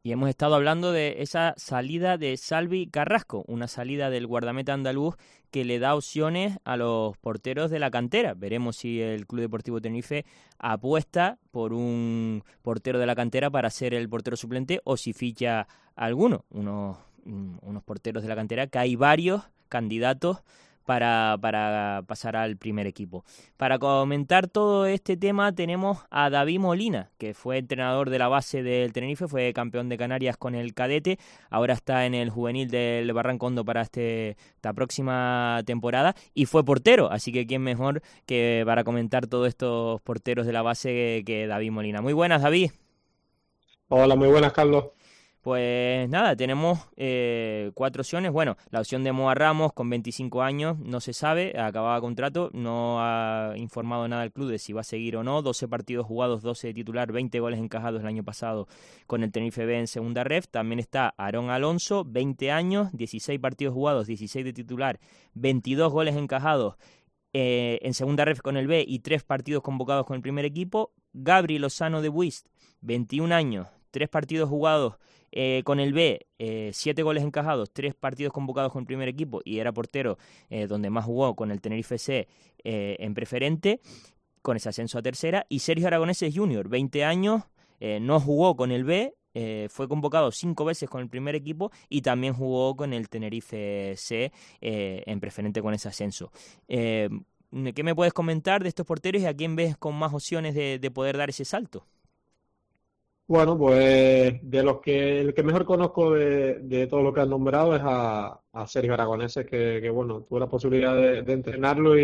Y hemos estado hablando de esa salida de Salvi Carrasco, una salida del guardameta andaluz que le da opciones a los porteros de la cantera. Veremos si el Club Deportivo Tenerife apuesta por un portero de la cantera para ser el portero suplente o si ficha alguno, unos porteros de la cantera, que hay varios candidatos para pasar al primer equipo. Para comentar todo este tema tenemos a David Molina, que fue entrenador de la base del Tenerife, fue campeón de Canarias con el cadete, ahora está en el juvenil del Barranco Hondo para esta próxima temporada y fue portero, así que quién mejor que para comentar todos estos porteros de la base que David Molina. Muy buenas, David. Hola, muy buenas, Carlos. Pues nada, tenemos 4 opciones. Bueno, la opción de Moa Ramos con 25 años no se sabe, acababa contrato, no ha informado nada el club de si va a seguir o no. 12 partidos jugados, 12 de titular, 20 goles encajados el año pasado con el Tenerife B en segunda ref. También está Aarón Alonso, 20 años, 16 partidos jugados, 16 de titular, 22 goles encajados en segunda ref con el B y 3 partidos convocados con el primer equipo. Gabri Lozano de Buist, 21 años, 3 partidos jugados con el B, 7 goles encajados, 3 partidos convocados con el primer equipo y era portero donde más jugó con el Tenerife C en preferente, con ese ascenso a tercera. Y Sergio Aragoneses Junior, 20 años, no jugó con el B, fue convocado 5 veces con el primer equipo y también jugó con el Tenerife C en preferente con ese ascenso. ¿Qué me puedes comentar de estos porteros y a quién ves con más opciones de poder dar ese salto? Bueno, pues el que mejor conozco de todo lo que has nombrado es a Sergio Aragoneses, que bueno, tuve la posibilidad de entrenarlo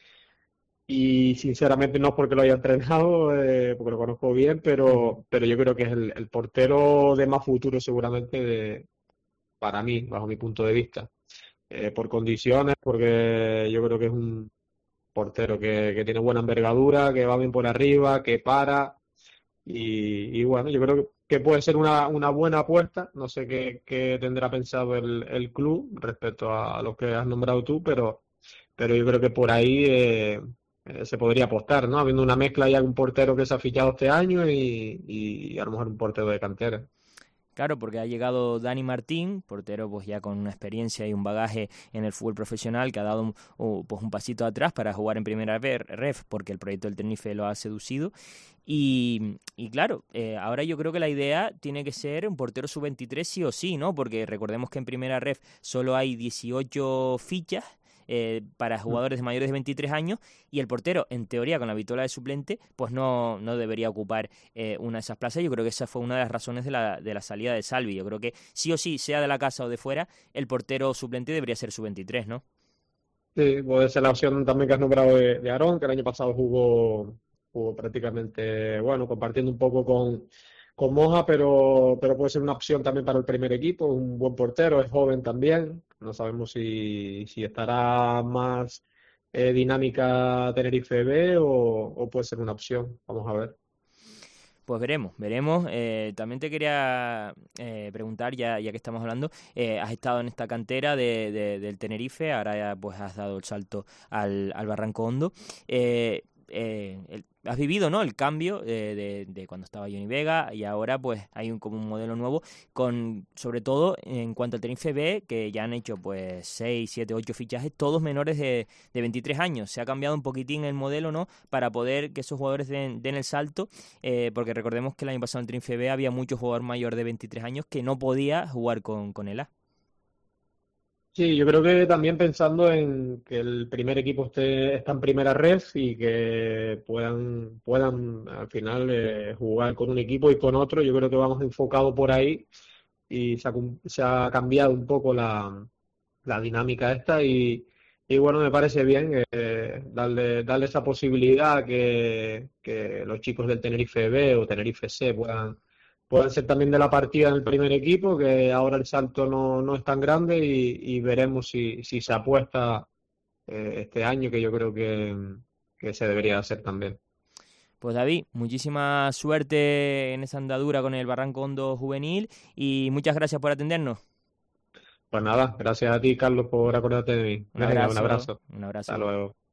y sinceramente no es porque lo haya entrenado, porque lo conozco bien, pero yo creo que es el portero de más futuro seguramente para mí, bajo mi punto de vista. Por condiciones, porque yo creo que es un portero que tiene buena envergadura, que va bien por arriba, que para. Y bueno, yo creo que puede ser una buena apuesta. No sé qué tendrá pensado el club respecto a lo que has nombrado tú, pero yo creo que por ahí se podría apostar, ¿no? Habiendo una mezcla ya de un portero que se ha fichado este año y a lo mejor un portero de cantera. Claro, porque ha llegado Dani Martín, portero pues ya con una experiencia y un bagaje en el fútbol profesional, que ha dado pues un pasito atrás para jugar en primera ref, porque el proyecto del Tenerife lo ha seducido. Y claro, ahora yo creo que la idea tiene que ser un portero sub-23 sí o sí, ¿no? Porque recordemos que en primera ref solo hay 18 fichas para jugadores de mayores de 23 años y el portero, en teoría, con la vitola de suplente, pues no debería ocupar una de esas plazas. Yo creo que esa fue una de las razones de la salida de Salvi. Yo creo que sí o sí, sea de la casa o de fuera, el portero suplente debería ser sub-23, ¿no? Sí, puede ser la opción también que has nombrado de Aarón, que el año pasado jugó prácticamente, bueno, compartiendo un poco con Moja, pero puede ser una opción también para el primer equipo, un buen portero, es joven también, no sabemos si estará más dinámica Tenerife B o puede ser una opción, vamos a ver. Pues veremos. También te quería preguntar, ya que estamos hablando, has estado en esta cantera del Tenerife, ahora ya pues has dado el salto al Barranco Hondo. Has vivido, ¿no?, el cambio de cuando estaba Johnny Vega y ahora pues hay como un modelo nuevo sobre todo en cuanto al Tenerife B, que ya han hecho pues 6, 7, 8 fichajes, todos menores de 23 años. Se ha cambiado un poquitín el modelo, ¿no?, para poder que esos jugadores den el salto, porque recordemos que el año pasado en el Tenerife B había muchos jugadores mayores de 23 años que no podía jugar con el A. Sí, yo creo que también pensando en que el primer equipo está en primera red y que puedan al final jugar con un equipo y con otro, yo creo que vamos enfocado por ahí y se ha cambiado un poco la dinámica esta y bueno, me parece bien darle esa posibilidad que los chicos del Tenerife B o Tenerife C puedan ser también de la partida en el primer equipo, que ahora el salto no es tan grande y veremos si se apuesta este año, que yo creo que se debería hacer también. Pues David, muchísima suerte en esa andadura con el Barranco Hondo juvenil y muchas gracias por atendernos. Pues nada, gracias a ti, Carlos, por acordarte de mí. Un Venga, un abrazo, abrazo. un Hasta abrazo. luego.